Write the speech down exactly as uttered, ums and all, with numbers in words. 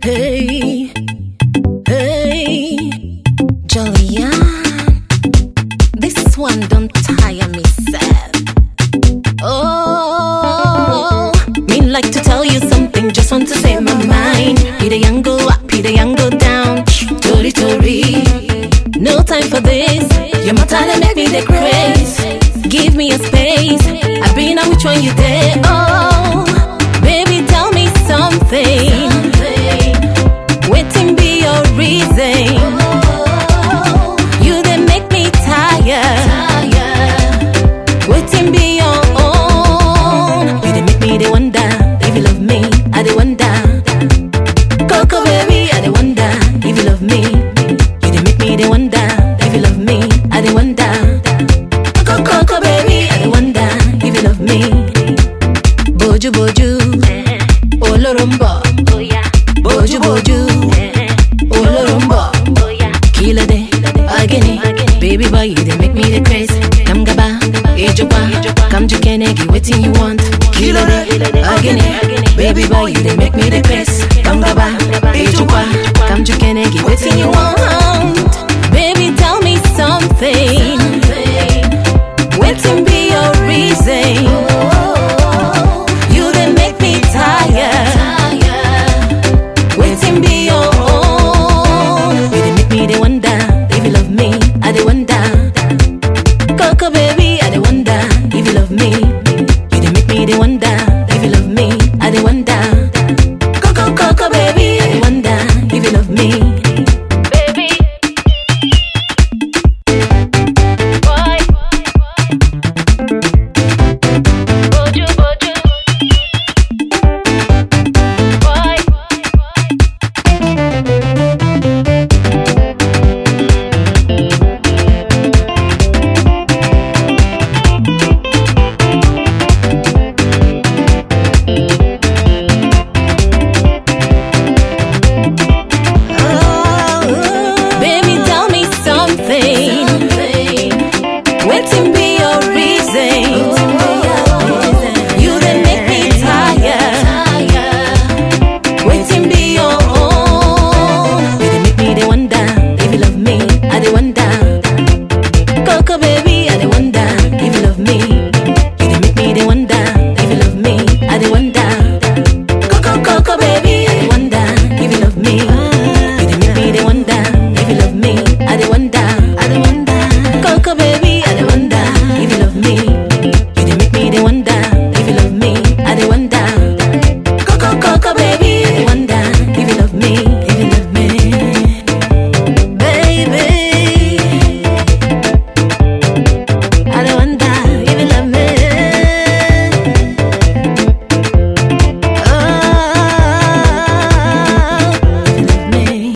Hey, hey, Julian, this one don't tire me, sad. Oh, me like to tell you something, just want to say my mind. Be the young go up, be the young go down. Tori, tori, no time for this. Your matter make me the craze. Give me a space. I be now which one you dare. Oh, baby, tell me something. Waiting be your reason. You they make me tired. Waiting be your own. You they make me they wonder if you love me. I they wonder. Coco baby, I they wonder if you love me. You they make me they wonder if you love me. I they wonder. Coco, Coco baby, I they wonder if you love me. Boju boju, olorumbo. Boju boju, olorumbo. Killer day, agony. Baby boy, you they make me the craze. Come gaba, ejoba. Come to Kennedy, waiting you want.